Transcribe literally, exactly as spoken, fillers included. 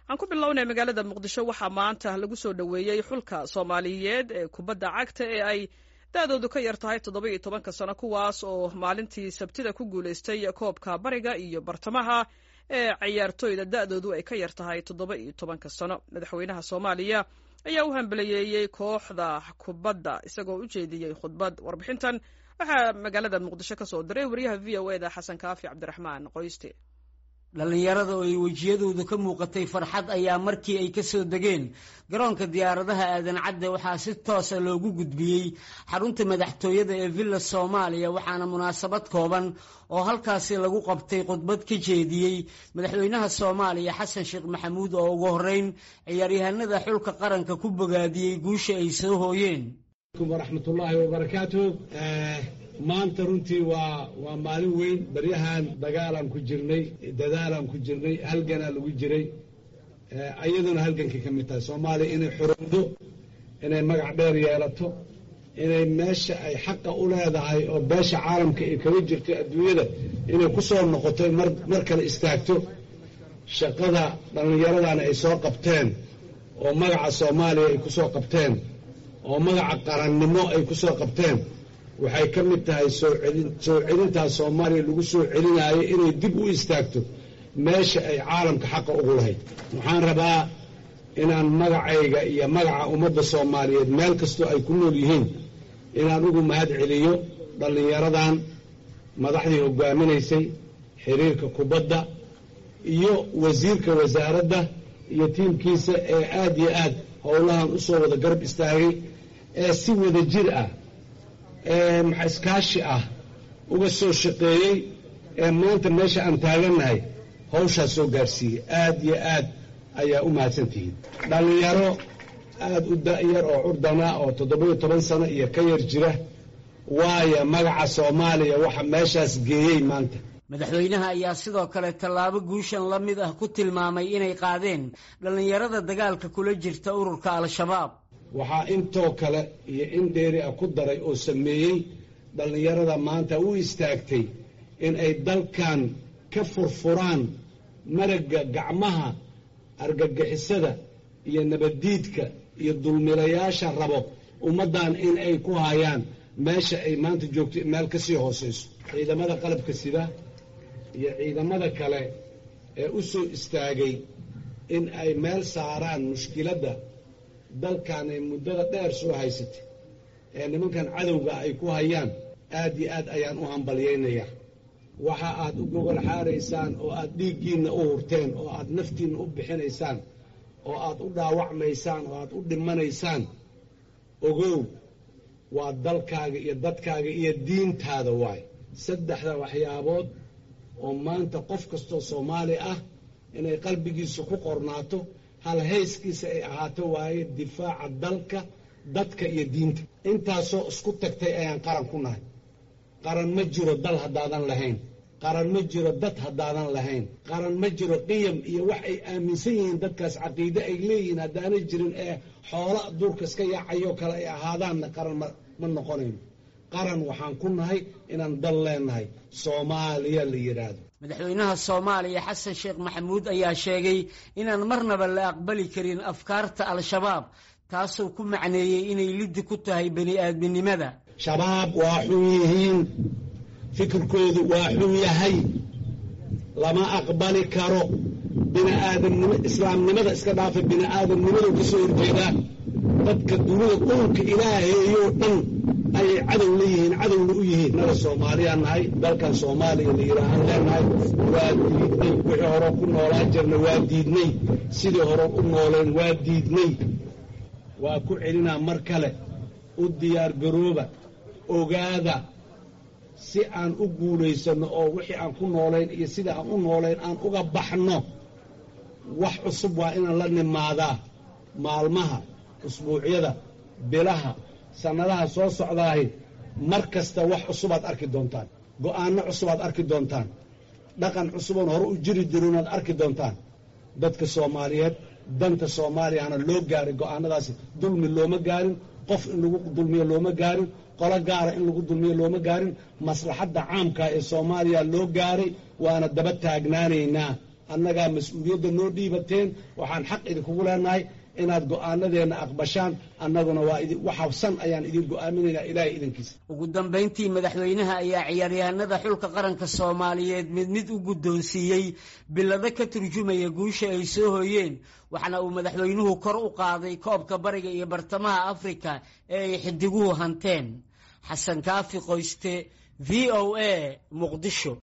aan ku bilownay magaalada muqdisho waxaa maanta lagu soo dhoweeyey xulka soomaaliyeed ee kubadda cagta ee ay da-doodu ka yar tahay toddoba iyo tobanka sano kuwaas oo maalintii sabtida ku guulaystay koobka bariga iyo bartamaha ee ciyaartooyda da-doodu ay ka yar tahay toddoba iyo tobanka sano madaxweynaha soomaaliya ayaa u hambaliyeeyey kooxda kubadda isagoo u jeediyey khudbad warbixintan waxaa magaalada muqdisho ka soo diray wariyaha v o e da xasan kaafi cabdiraxmaan qoyste. dhallinyarada oo ay wejiyadooda ka muuqatay farxad ayaa markii ay ka soo degeen garoonka diyaaradaha aadan cadde waxaa si toosa loogu gudbiyey xarunta madaxtooyada ee villa soomaaliya waxaana munaasabad kooban oo halkaasi lagu qabtay khudbad ka jeediyey madaxweynaha soomaaliya xasan sheekh maxamuud oo ugu horreyn ciyaaryahanada xulka qaranka ku bogaadiyey guusha ay soo hooyeen. waraxmatullaahi wabarakaatu. maanta runtii waa waa maalin weyn. baryahan dagaalaan ku jirnay, dadaalaan ku jirnay, halganaa lagu jiray. iyaduna halgankii ka mid tahay soomaaliya inay xorowdo, inay magac dheer yeelato, inay meesha ay xaqa u leedahay oo beesha caalamka ay kaga jirto adduunyada inay ku soo noqoto mar mar kale istaagto. shaqada dhallinyaradana ay soo qabteen oo magaca soomaaliya ay ku soo qabteen oo magaca qarannimo ay ku soo qabteen waxay ka mid tahay soo celin soo celintaas soomaaliya lagu soo celinaayo inay dib u istaagto meesha ay caalamka xaqa ugu lahayd. waxaan rabaa inaan magacayga iyo magaca ummadda soomaaliyeed meel kastoo ay ku nool yihiin inaan ugu mahad celiyo dhallinyaradan madaxdii hogaaminaysay xiriirka kubadda iyo wasiirka wasaaradda iyo tiimkiisa ee aad iyo aad howlahan u soo wada garab istaagay ee si wada jir ah ee maxa iskaashi ah uga soo shaqeeyey ee maanta meesha aan taagannahay hawshaas soo gaarsiiyey. aad iyo aad ayaa u mahadsantihiin. dhallinyaro aad u da'yar oo curdana oo toddoba-iyo toban sano iyo ka yar jira waayo magaca soomaaliya waxa meeshaas geeyey maanta. madaxweynaha ayaa sidoo kale tallaabo guushan la mid ah ku tilmaamay inay qaadeen dhallinyarada dagaalka kula jirta ururka al-shabaab. waxaa intoo kale iyo in dheeri ah ku daray oo sameeyey dhallinyarada maanta u istaagtay in ay dalkan ka furfuraan maragga gacmaha argagixisada iyo nabaddiidka iyo dulmilayaasha rabo ummaddan in ay ku hayaan meesha ay maanta joogto meel ka sii hoosayso. ciidamada qalabka sida iyo ciidamada kale ee u soo istaagay in ay meel saaraan mushkiladda dalkan ay muddada dheer soo haysatay ee nimankan cadowga ay ku hayaan aad iyo aad ayaan u hambalyaynayaa. waxa aad u gogol xaaraysaan oo aad dhiiggiinna u hurteen oo aad naftiinna u bixinaysaan oo aad u dhaawacmaysaan oo aad u dhimanaysaan ogow waa dalkaaga iyo dadkaaga iyo diintaada waay. saddexda waxyaabood oo maanta qof kastoo soomaali ah inay qalbigiisa ku qornaato hal hayskiisa ay ahaato waaye difaaca dalka dadka iyo diinta. intaasoo isku tagtay ayaan qaran ku nahay. qaran ma jiro dal haddaadan lahayn, qaran ma jiro dad haddaadan lahayn, qaran ma jiro qiyam iyo wax ay aaminsan yihiin dadkaas caqiide ay leeyihiin haddaanay jirin ee xoola duurka iska yaacayoo kale ay ahaadaanna qaran ma ma noqonayno. qaran waxaan ku nahay inaan dal leenahay soomaaliya la yidhaahdo. madaxweynaha soomaaliya xasan sheekh maxamuud ayaa sheegay inaan marnaba la aqbali karin afkaarta al-shabaab taasoo ku macneeyey inay liddi ku tahay bani aadminimada. shabaab waa xun yihiin, fikirkoodu waa xun yahay, lama aqbali karo. biniaadamnimo islaamnimada iska dhaafay bini'aadamnimadu ka soo horjeedaa. dadka dunida dhulka ilaaheeyoo dhan ayay cadow leeyihiin, cadowna u yihiin. naga soomaaliyaan nahay, dalkan soomaaliya la yidhaahaan leenahay. waa diidnay wixii hore ku noolaan jirna waa diidnay, sidii hore u nooleen waa diidnay. waa ku celinaa mar kale, u diyaar garooba, ogaada si aan u guulaysanno oo wixii aan ku noolayn iyo sidii aan u noolayn aan uga baxno. wax cusub waa inaan la nimaadaa. maalmaha, usbuucyada, bilaha, sannadaha soo socdaahi mar kasta wax cusubaad arki doontaan, go'aanno cusubaad arki doontaan, dhaqan cusuboon hore u jiri jirunaad arki doontaan. dadka soomaaliyeed danta soomaaliyana loo gaaray go'aanadaasi. dulmi looma gaarin, qof in lagu dulmiyo looma gaarin, qolo gaara in lagu dulmiyo looma gaarin. maslaxadda caamka ee soomaaliya loo gaaray waana daba taagnaanaynaa annagaa mas-uuliyadda noo dhiibateen waxaan xaq idinkugu leenahay inaad go'aanadeenna aqbashaan annaguna waa waxabsan ayaan idin go'aaminaynaa ilaahay idinkiisa. ugu dambayntii madaxweynaha ayaa ciyaaryahanada xulka qaranka soomaaliyeed mid mid u guddoonsiiyey bilado ka turjumaya guusha ay soo hooyeen waxaana uu madaxweynuhu kor u qaaday koobka bariga iyo bartamaha afrika ee ay xidiguhu hanteen. xasan kaafi qoyste, V O A, Muqdisho.